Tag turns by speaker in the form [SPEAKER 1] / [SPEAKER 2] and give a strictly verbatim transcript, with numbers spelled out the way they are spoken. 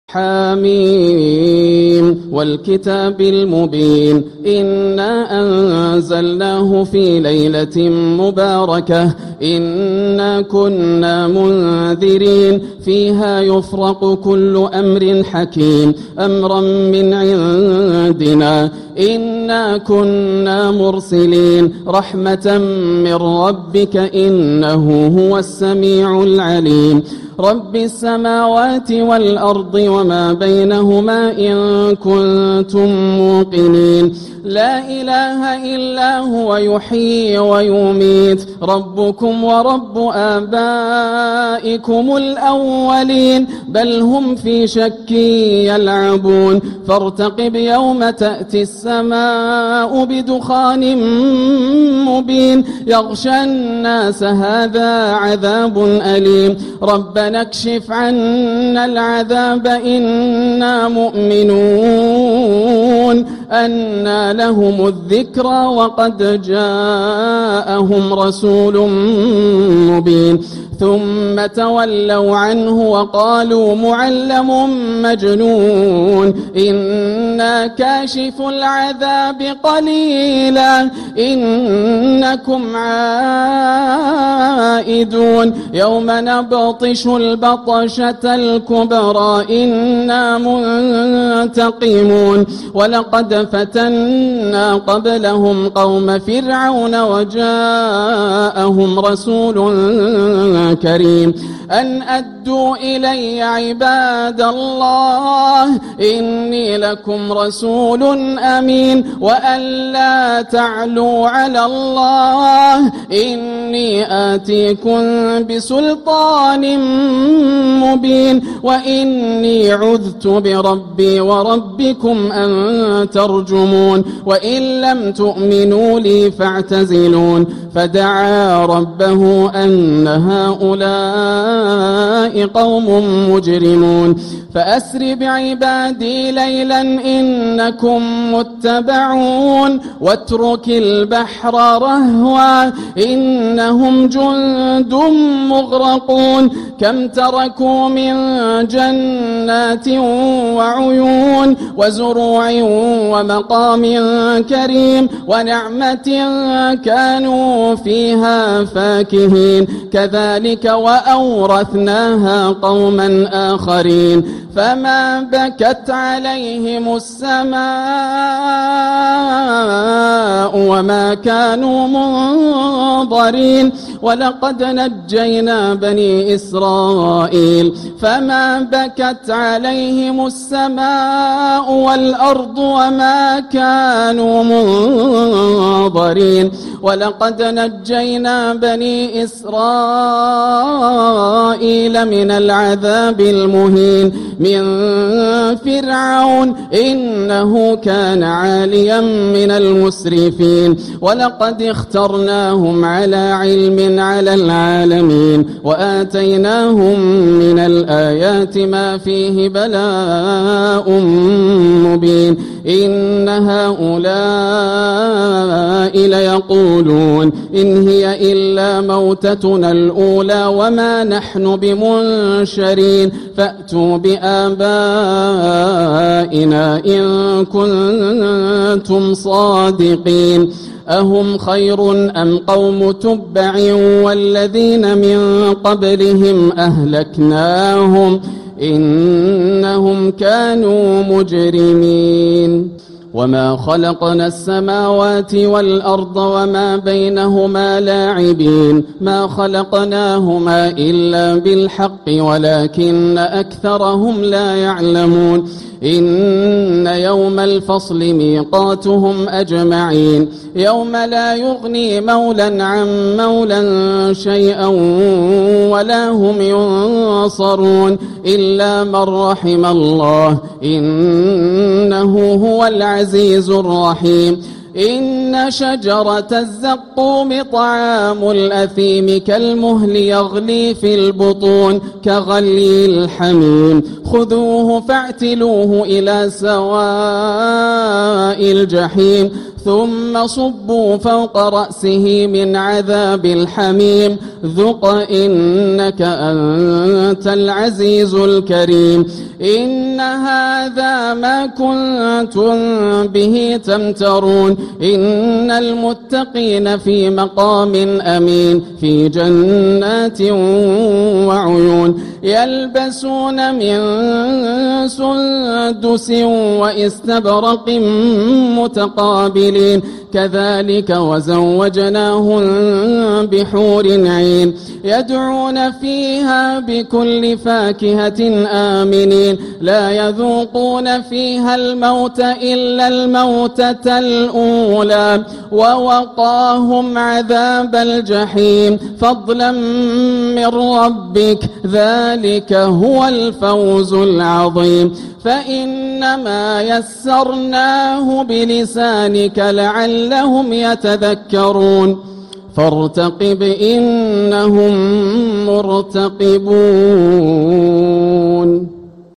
[SPEAKER 1] حميم والكتاب المبين إنا أنزلناه في ليلة مباركة إنا كنا منذرين فيها يفرق كل أمر حكيم أمرا من عندنا إنا كنا مرسلين رحمة من ربك إنه هو السميع العليم رب السماوات والأرض وما بينهما إن كنتم موقنين لا إله إلا هو يحيي ويميت ربكم ورب آبائكم الأولين بل هم في شك يلعبون فارتقب يوم تأتي السماء بدخان مبين يغشى الناس هذا عذاب أليم ربنا اكشف عنا العذاب إنا مؤمنون أنى لهم الذكرى وقد جاءهم رسول مبين ثم تولوا عنه وقالوا معلم مجنون إنا كاشف العذاب قليلا إنكم عائدون يوم نبطش البطشة الكبرى إنا منتقمون ولقد فتنا قبلهم قوم فرعون وجاءهم رسول كريم أن أدوا إلي عباد الله إني لكم رسول أمين وأن لا تعلوا على الله إني آتيكم بسلطان مبين وإني عذت بربي وربكم أن ترجمون وإن لم تؤمنوا لي فاعتزلون فدعا ربه أن هؤلاء قوم مجرمون فأسر بعبادي ليلا إنكم متبعون واترك البحر رهوا إنهم جند مغرقون كم تركوا من جنات وعيون وزروع ومقام كريم ونعمة كانوا فيها فاكهين كذلك وأورثناها قوما آخرين فما بكت عليهم السماء وما كانوا منظرين ولقد نجينا بني إسرائيل فما بكت عليهم السماء والأرض وما كانوا منظرين ولقد نجينا بني إسرائيل من العذاب المهين من فرعون إنه كان عاليا من المسرفين ولقد اخترناهم على علم على العالمين وآتيناهم من الآيات ما فيه بلاء مبين إن هؤلاء ليقولون إن هي إلا موتتنا الأولى وما نحن بمنشرين فأتوا بآبائنا إن كنتم صادقين أهم خير أم قوم تبع والذين من قبلهم أهلكناهم إنهم كانوا مجرمين وما خلقنا السماوات والأرض وما بينهما لاعبين ما خلقناهما إلا بالحق ولكن أكثرهم لا يعلمون إن يوم الفصل ميقاتهم أجمعين يوم لا يغني مولا عن مولا شيئا ولا هم ينصرون إلا من رحم الله إنه هو العزيز الرحيم إن شجرة الزقوم طعام الأثيم كالمهل يغلي في البطون كغلي الحميم خذوه فاعتلوه إلى سواء الجحيم ثم صبوا فوق رأسه من عذاب الحميم ذق إنك أنت العزيز الكريم إن هذا ما كنتم به تمترون إن المتقين في مقام أمين في جنات وعيون يلبسون من سندس وإستبرق متقابلين كذلك وزوجناهم بحور عين يدعون فيها بكل فاكهة آمنين لا يذوقون فيها الموت إلا الموتة الأولى ووقاهم عذاب الجحيم فضلا من ربك ذلك هو الفوز العظيم فإنما يسرناه بلسانك لعلهم يتذكرون فارتقب إنهم مرتقبون.